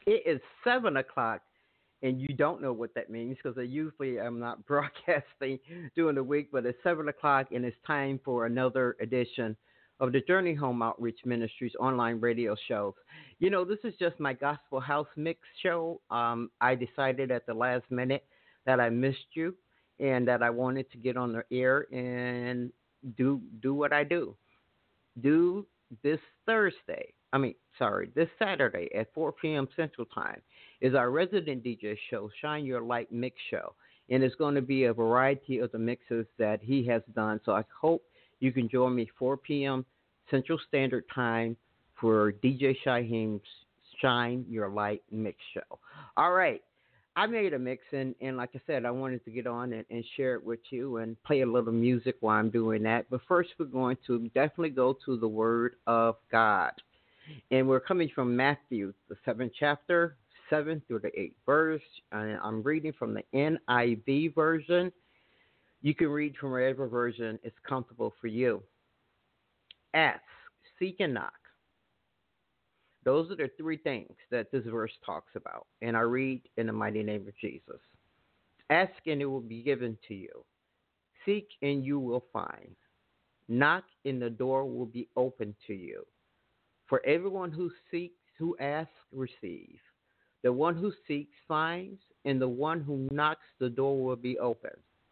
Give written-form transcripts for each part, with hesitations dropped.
It is 7 o'clock, and you don't know what that means because I usually am not broadcasting during the week, but it's 7 o'clock, and it's time for another edition of the Journey Home Outreach Ministries online radio shows. This is just my gospel house mix show. I decided at the last minute that I missed you and that I wanted to get on the air and do what I do this Thursday. This Saturday at 4 p.m. Central Time is our resident DJ show, Shine Your Light Mix Show. And it's going to be a variety of the mixes that he has done. So I hope you can join me 4 p.m. Central Standard Time for DJ Shaheem's Shine Your Light Mix Show. All right. I made a mix, and like I said, I wanted to get on and share it with you and play a little music while I'm doing that. But first, we're going to definitely go to the Word of God. And we're coming from Matthew, the 7th chapter, 7 through the 8th verse. And I'm reading from the NIV version. You can read from whatever version is comfortable for you. Ask, seek, and knock. Those are the three things that this verse talks about. And I read in the mighty name of Jesus. Ask and it will be given to you. Seek and you will find. Knock and the door will be open to you. For everyone who seeks, who asks, receives. The one who seeks finds, and the one who knocks, the door will be open.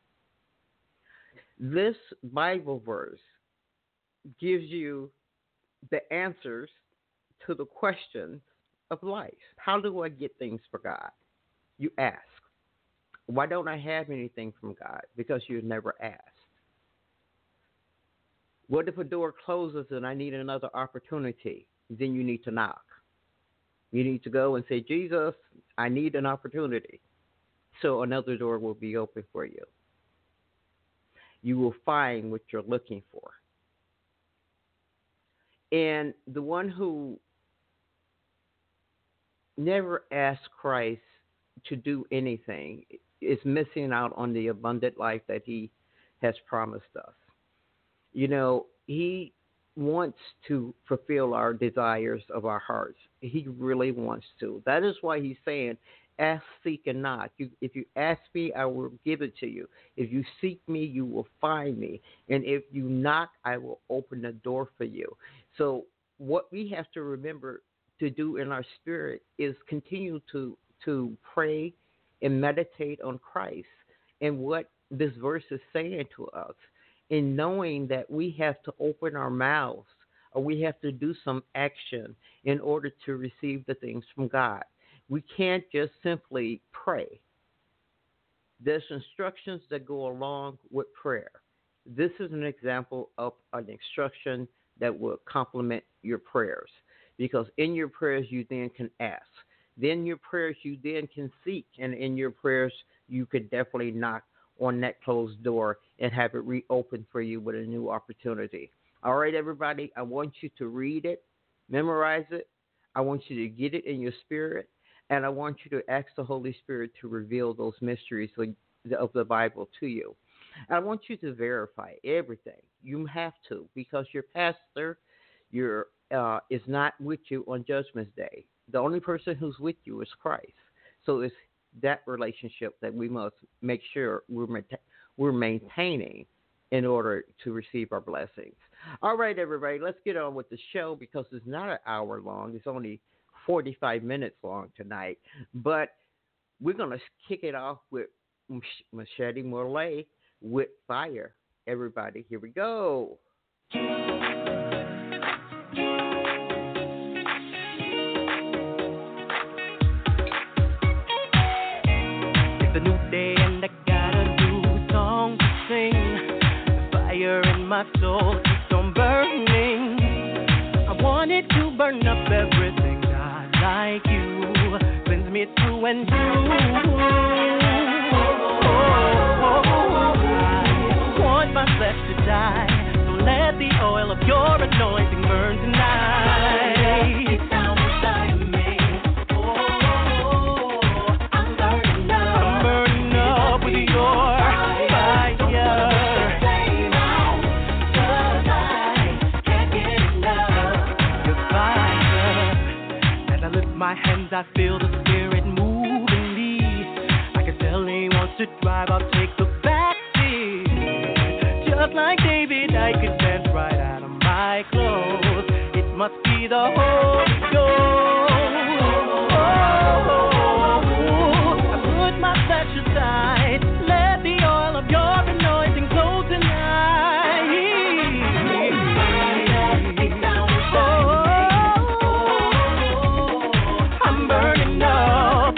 This Bible verse gives you the answers to the questions of life. How do I get things for God? You ask. Why don't I have anything from God? Because you never asked. What if a door closes and I need another opportunity? Then you need to knock. You need to go and say, Jesus, I need an opportunity. So another door will be open for you. You will find what you're looking for. And the one who never asked Christ to do anything is missing out on the abundant life that he has promised us. He wants to fulfill our desires of our hearts. He really wants to. That is why he's saying, ask, seek, and knock. If you ask me, I will give it to you. If you seek me, you will find me. And if you knock, I will open the door for you. So what we have to remember to do in our spirit is continue to pray and meditate on Christ and what this verse is saying to us, in knowing that we have to open our mouths or we have to do some action in order to receive the things from God. We can't just simply pray. There's instructions that go along with prayer. This is an example of an instruction that will complement your prayers, because in your prayers you then can ask. Then your prayers you then can seek, and in your prayers you could definitely knock on that closed door and have it reopened for you with a new opportunity. All right, everybody, I want you to read it, memorize it. I want you to get it in your spirit, and I want you to ask the Holy Spirit to reveal those mysteries of the Bible to you. And I want you to verify everything. You have to, because your pastor is not with you on Judgment Day. The only person who's with you is Christ. So it's that relationship that we must make sure we're maintaining in order to receive our blessings. All right, everybody, let's get on with the show, because it's not an hour long. It's only 45 minutes long tonight. But we're going to kick it off with Machete Morley with Fire. Everybody, here we go. It's a new day and I got a new song to sing. The fire in my soul keeps on burning. I want it to burn up everything not like you. Cleanse me through and through. I want my flesh to die. So let the oil of your anointing burn tonight. My hands times I feel the spirit moving me. I can tell he wants to drive, I'll take the backseat. Just like David, I could dance right out of my clothes. It must be the Holy Ghost. I put my flesh aside. Let the oil of your anointing flow tonight. I'm burning up.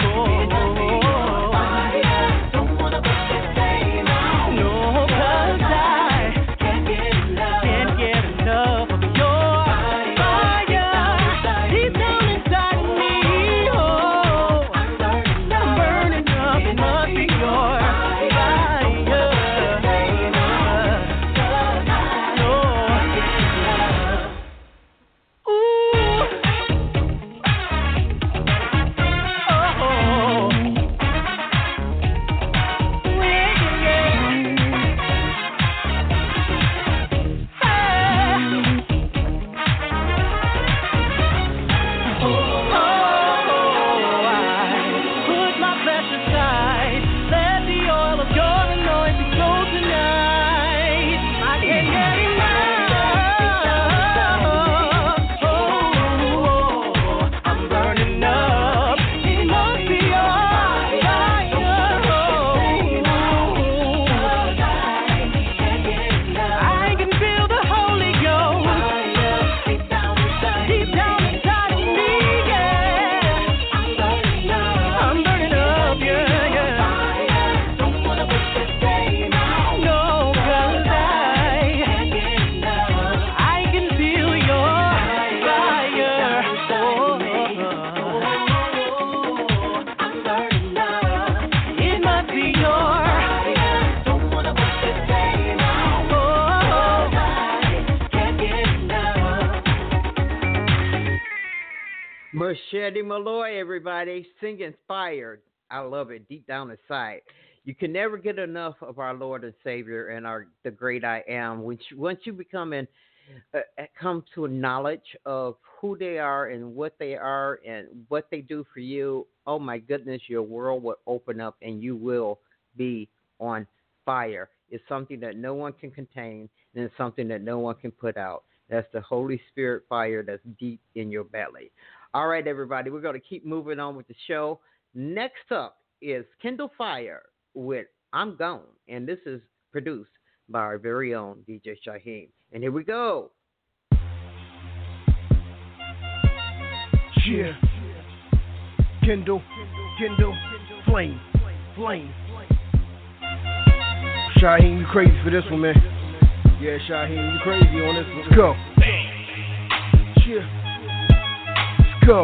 No, 'cause I can't get enough of your fire. Deep down inside me, oh, I'm burning up. It must be your fire. Ooh. Oh. Put my flesh aside. Let the oil of your anointing flow tonight. I can't get enough. I'm burning up. It must be your fire. I can feel the Holy Ghost deep down inside of me, yeah. I'm burning up, yeah, yeah. No, 'cause I can feel your fire. It must be your Machete Malloy, everybody, singing Inspired. I love it deep down inside. You can never get enough of our Lord and Savior and the great I am. Once you come to a knowledge of who they are and what they do for you, oh my goodness, your world will open up and you will be on fire. It's something that no one can contain, and it's something that no one can put out. That's the Holy Spirit fire that's deep in your belly. All right, everybody, we're going to keep moving on with the show. Next up is Kindle Fire with I'm Gone, and this is produced by our very own DJ Shaheem. And here we go. Yeah. Kindle, flame. Shaheem, you crazy for this one, man. Yeah, Shaheem, you crazy on this one. Let's go. Yeah. Go.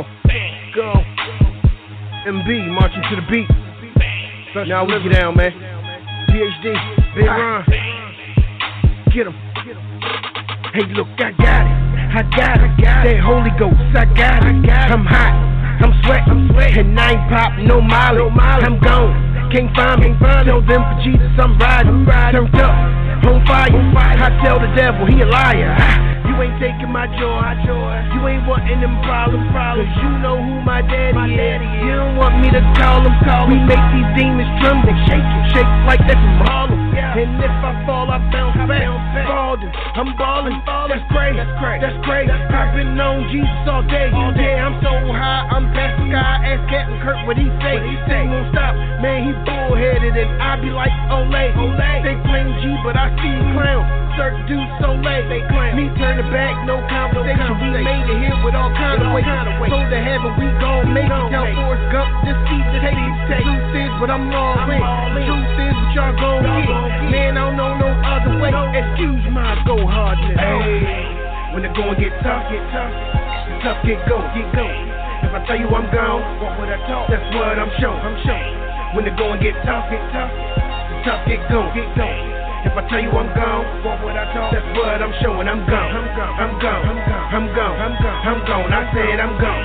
MB, marching to the beat. Now we get down, man. PhD, Big Ron. Get him. Hey, look, I got it. That Holy Ghost, I got it. I'm hot, I'm sweating, and I ain't pop no molly. I'm gone, can't find me. Tell them for Jesus I'm riding. Turned up, on fire. I tell the devil he a liar. You ain't taking my joy. You ain't wanting them problems. Cause you know who my daddy is. You don't want me to call him. We make these demons tremble. Shake like that from Harlem. And if I fall, I bounce back. I'm ballin'. That's crazy. I've been on Jesus all day. Yeah, I'm so high. I'm past the sky. Ask Captain Kirk what he say. He won't stop. Man, he bullheaded and I be like, Olay. They claim G, but I see clown. Cirque du Soleil. Me turn the back, no conversation. We made it here with all kind of ways. So to heaven, we gon' make it. Tell Forrest Gump, this seat to take. Truth is, but I'm all in. Truth is, what y'all gon' get. Man, I don't know no other way. Excuse my go hardness. Hey, when the going get tough, the tough get go. If I tell you I'm gone, what would I talk? That's what I'm showing. When the going get tough, the tough get go. If I tell you I'm gone, what would I talk? That's what I'm showing. I'm gone. I said I'm gone.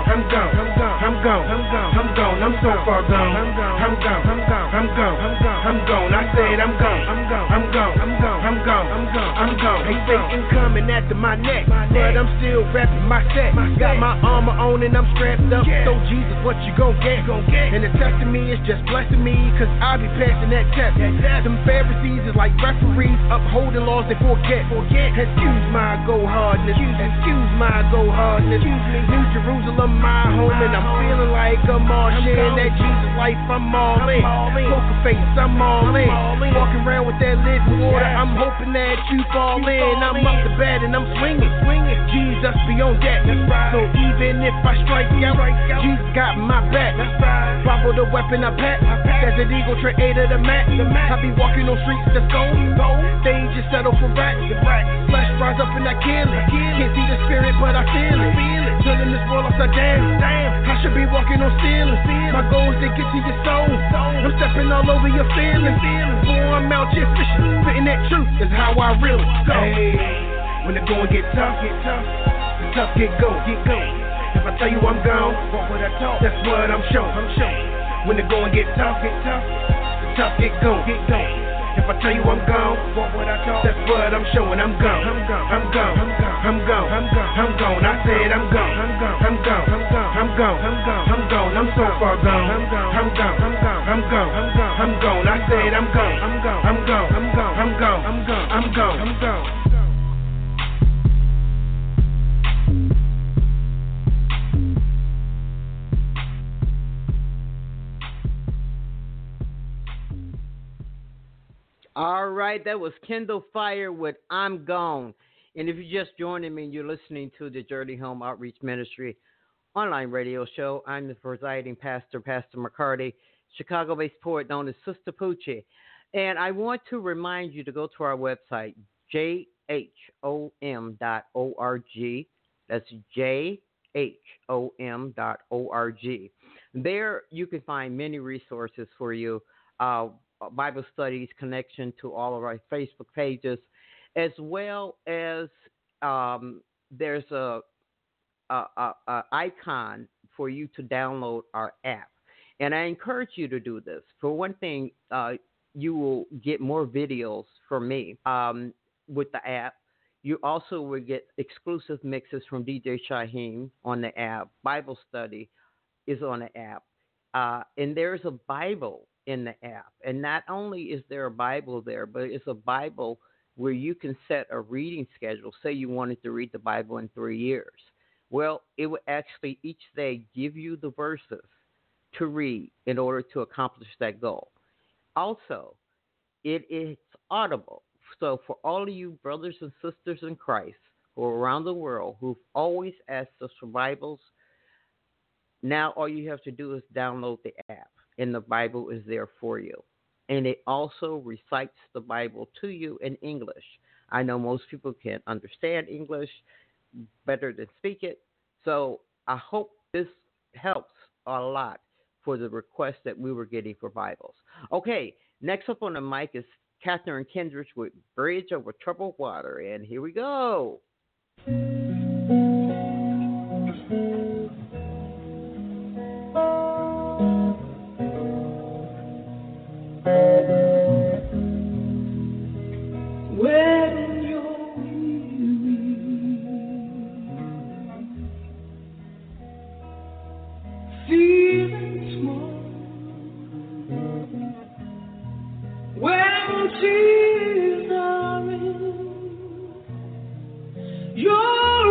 I'm so far gone. I'm gone. I said I'm gone. I'm I'm gone. Hey, Satan coming after my neck, but I'm still rapping my set. Got my armor on and I'm strapped up. So Jesus, what you gon' get? And the test of me is just blessing me, cause I be passing that test. Them Pharisees is like referees, upholding laws they forget. Excuse my go hardness. Excuse my go hardness. New Jerusalem, my home, and I'm feeling like a Martian. That Jesus life, I'm all in. Poker face, I'm all in. Walking around with that living water, I'm hoping that you fall in. I'm up to bat and I'm swinging. Jesus be on deck. So even if I strike out, Jesus got my back. Bible the weapon I pack. As an eagle, trade to the mat. I be walking on streets that's gold. They just settle for rats. Flesh rise up and I kill it. Can't see the spirit, but I feel it. Turning this world upside down. I should be walking on ceilings. My goal is to get to your soul. I'm stepping all over your feelings. Boy, I'm out here fishing. Spitting that truth is how I really go. Hey, when the going get tough, the tough get go. If I tell you I'm gone, what would I talk? That's what I'm showing. When the going get tough, the tough get go. If I tell you I'm gone, what would I talk? That's what I'm showing. I'm gone. I'm gone. I said I'm gone. I'm gone. I'm so far gone. I'm gone. I said I'm gone. All right, that was Kindle Fire with I'm Gone. And if you're just joining me, you're listening to the Journey Home Outreach Ministry online radio show. I'm the presiding pastor, Pastor McCarty, Chicago-based poet known as Sister Poochie. And I want to remind you to go to our website, jhom.org. That's jhom.org. There you can find many resources for you, Bible studies, connection to all of our Facebook pages, as well as there's a icon for you to download our app. And I encourage you to do this. For one thing, you will get more videos from me with the app. You also will get exclusive mixes from DJ Shaheem on the app. Bible study is on the app. And there's a Bible in the app. And not only is there a Bible there, but it's a Bible where you can set a reading schedule. Say you wanted to read the Bible in 3 years. Well, it would actually each day give you the verses to read in order to accomplish that goal. Also, it is audible. So for all of you brothers and sisters in Christ who are around the world who've always asked us for Bibles, now all you have to do is download the app, and the Bible is there for you. And it also recites the Bible to you in English. I know most people can't understand English better than speak it, so I hope this helps a lot for the request that we were getting for Bibles. Okay, next up on the mic is Catherine Kendricks with Bridge Over Troubled Water, and here we go. When you're weary, feeling small, when tears are in your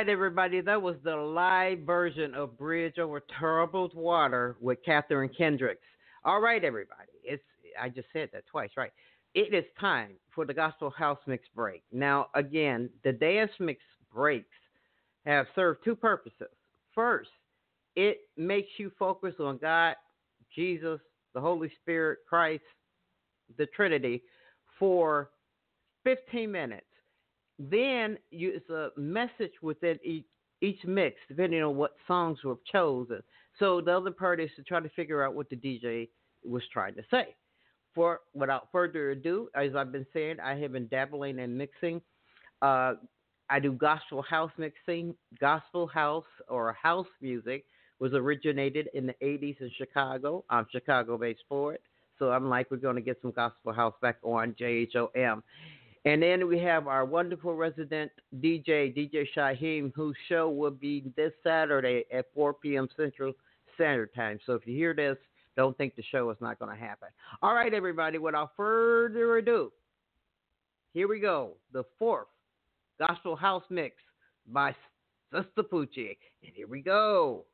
right, everybody, that was the live version of Bridge Over Troubled Water with Catherine Kendricks. All right, everybody, I just said that twice, right? It is time for the Gospel House Mix break. Now, again, the dance mix breaks have served two purposes. First, it makes you focus on God, Jesus, the Holy Spirit, Christ, the Trinity for 15 minutes. Then it's a message within each mix, depending on what songs were chosen. So the other part is to try to figure out what the DJ was trying to say. Without further ado, as I've been saying, I have been dabbling in mixing. I do gospel house mixing. Gospel house or house music was originated in the 80s in Chicago. I'm Chicago-based for it. So I'm like, we're going to get some gospel house back on JHOM. And then we have our wonderful resident DJ Shaheem, whose show will be this Saturday at 4 p.m. Central Standard Time. So if you hear this, don't think the show is not going to happen. All right, everybody, without further ado, here we go. The fourth Gospel House Mix by Sister Poochie. And here we go.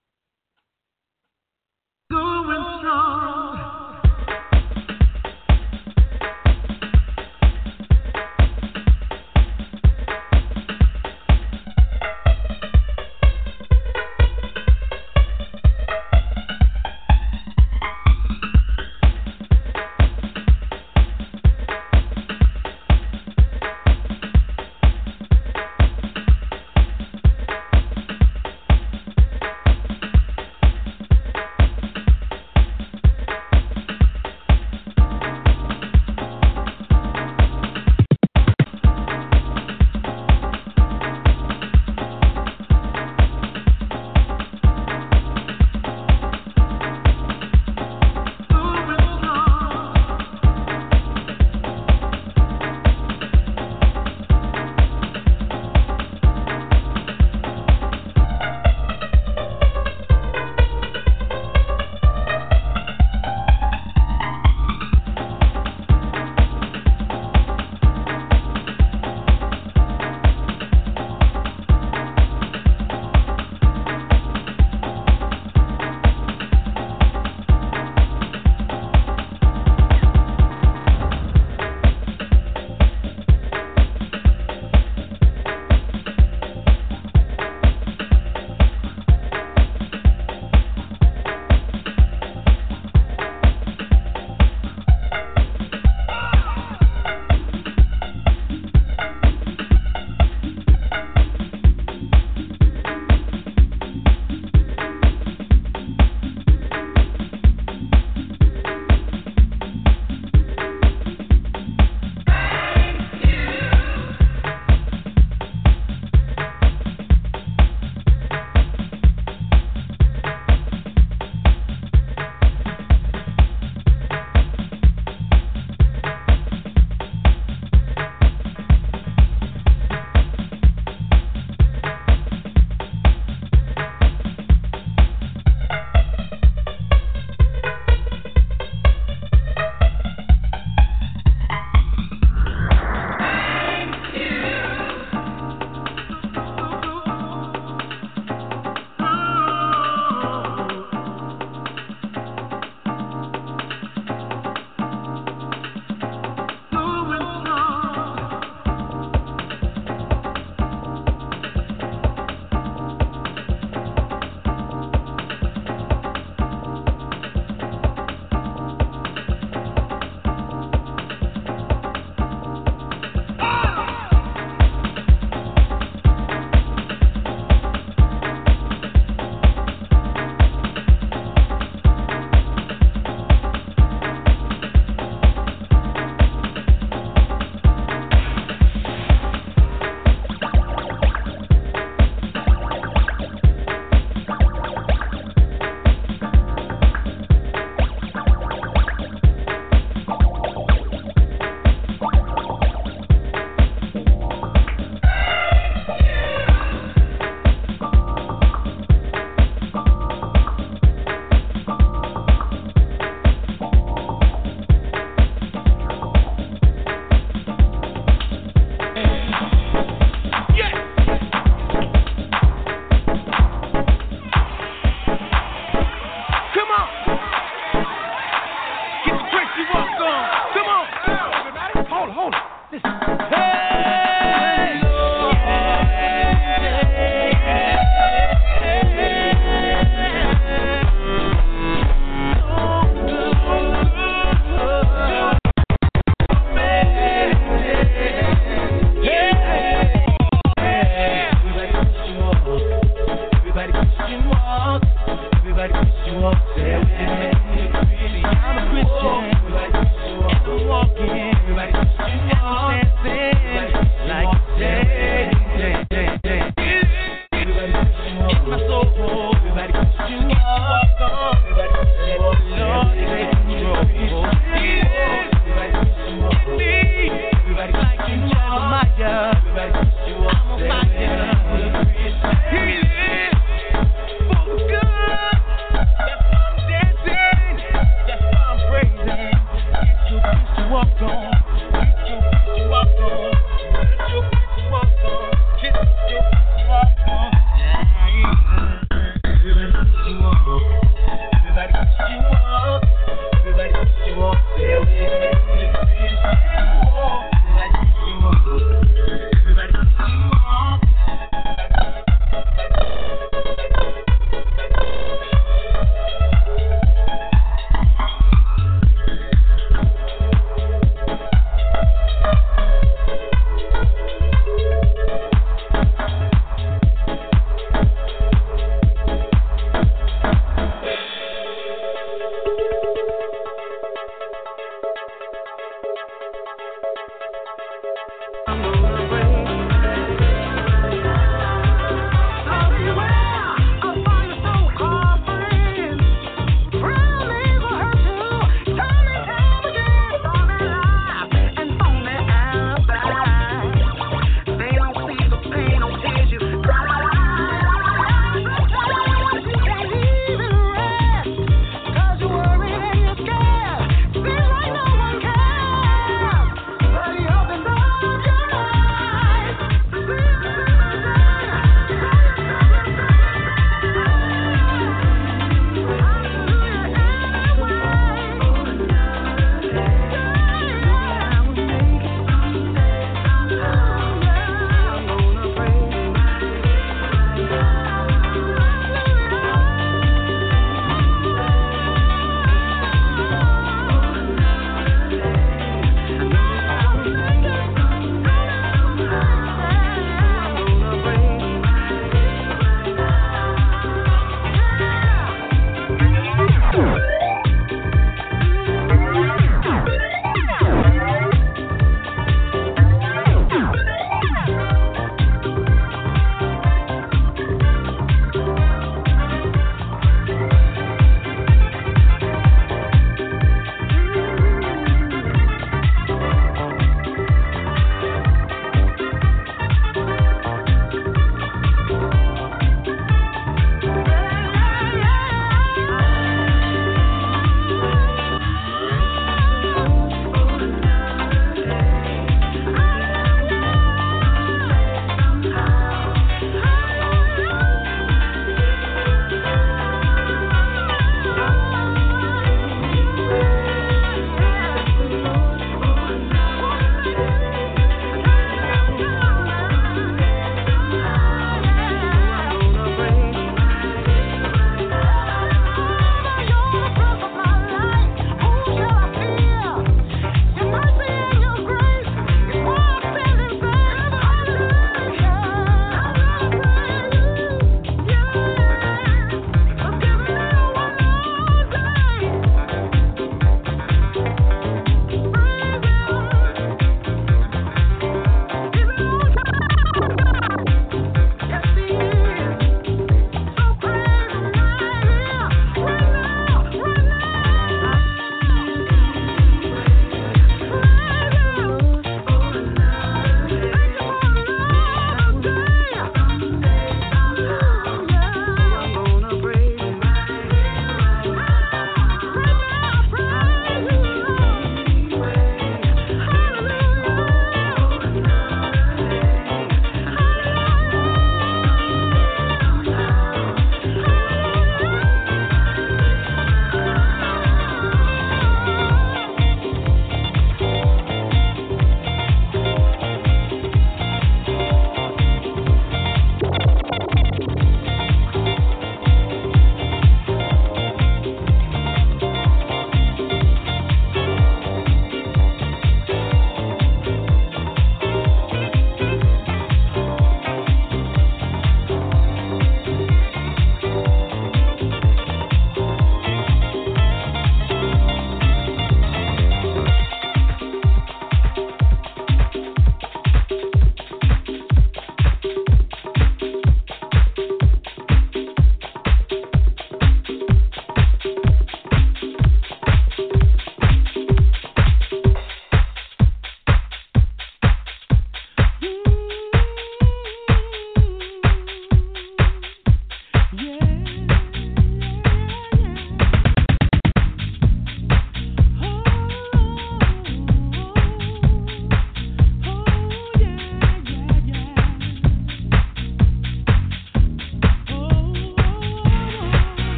Going strong.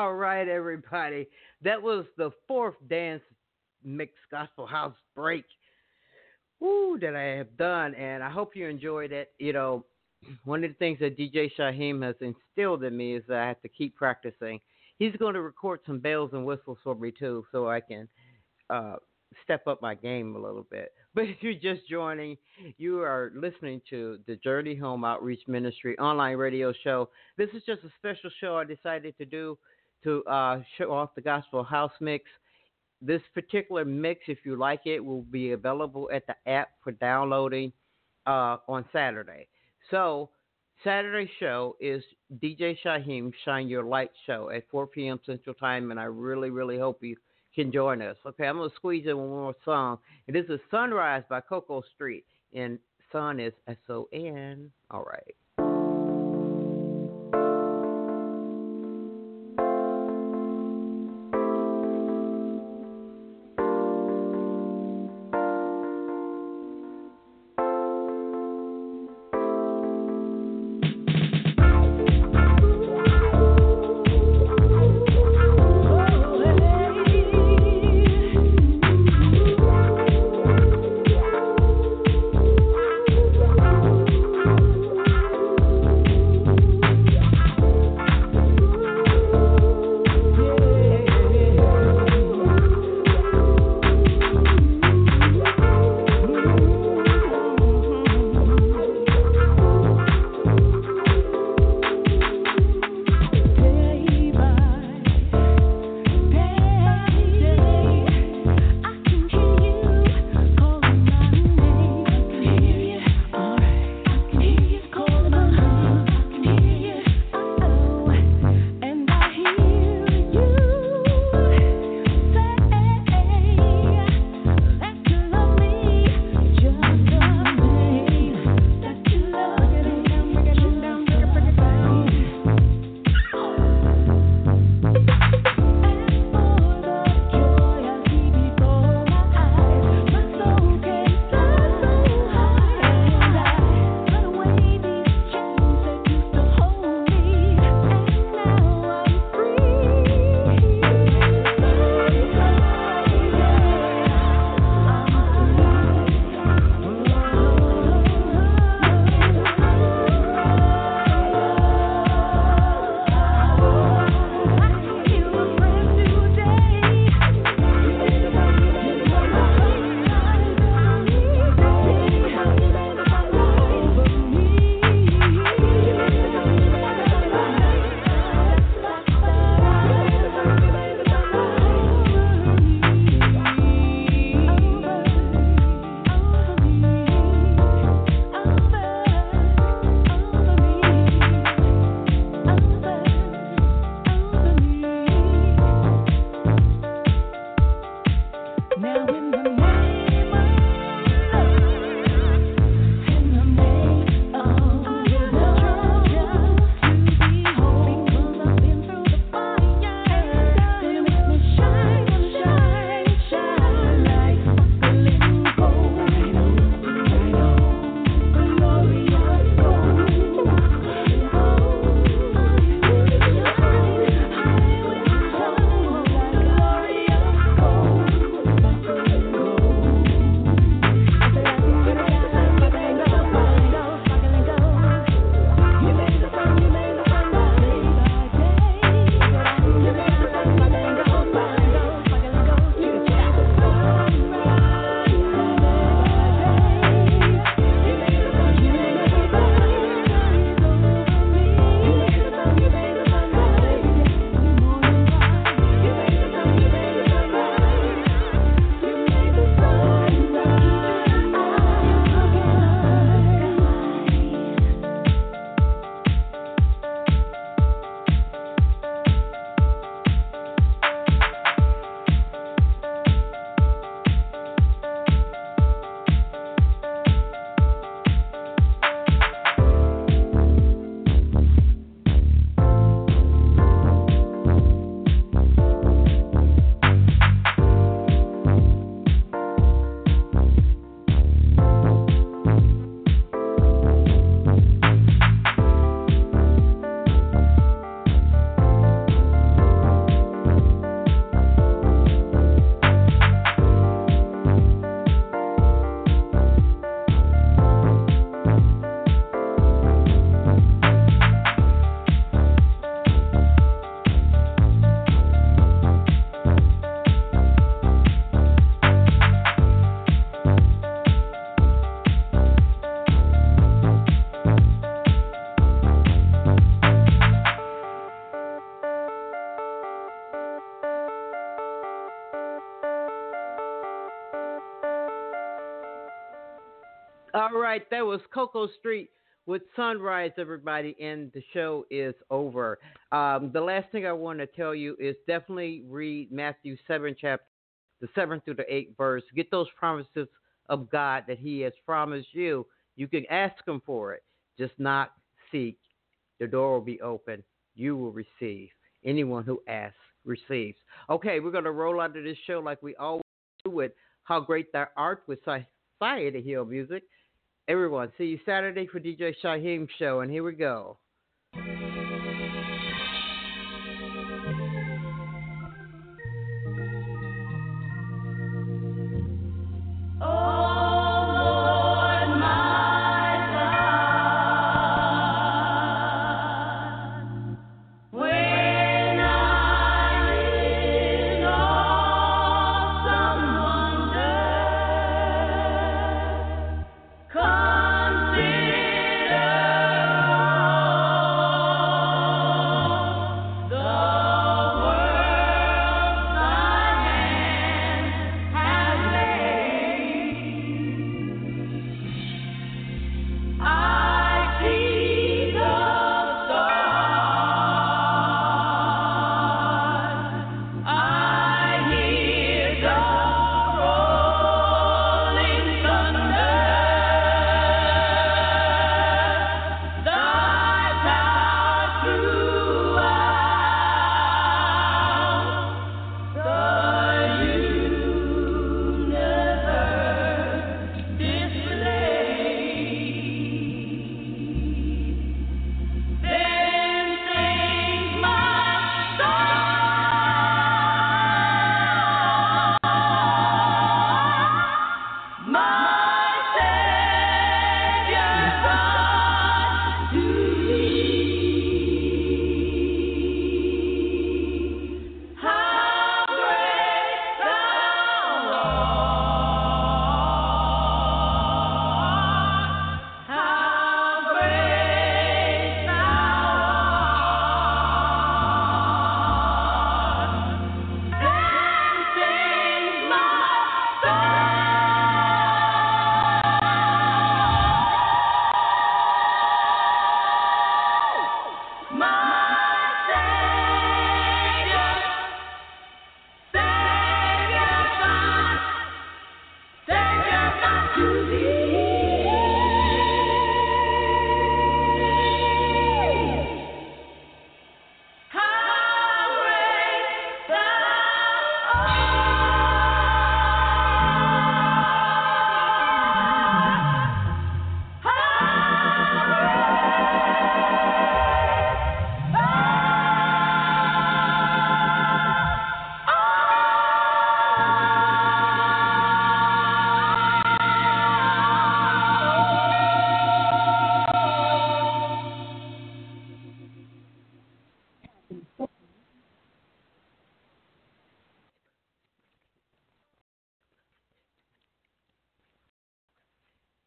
All right, everybody. That was the fourth dance mix gospel house break that I have done, and I hope you enjoyed it. One of the things that DJ Shaheem has instilled in me is that I have to keep practicing. He's going to record some bells and whistles for me too, so I can step up my game a little bit. But if you're just joining, you are listening to the Journey Home Outreach Ministry online radio show. This is just a special show I decided to do to show off the gospel house mix. This particular mix, if you like it, will be available at the app for downloading on Saturday. So, Saturday's show is DJ Shaheem Shine Your Light show at 4 p.m. Central Time, and I really, really hope you can join us. Okay, I'm going to squeeze in one more song. It is a Sunrise by Coco Street, and Sun is S-O-N. All right. right, that was Coco Street with Sunrise, everybody, and the show is over. The last thing I want to tell you is definitely read Matthew 7 chapter, the 7th through the 8th verse. Get those promises of God that He has promised you. You can ask Him for it. Just knock, seek. The door will be open. You will receive. Anyone who asks receives. Okay, we're going to roll out of this show like we always do with How Great Thou Art with Society Hill Music. Everyone, see you Saturday for DJ Shaheem Show, and here we go.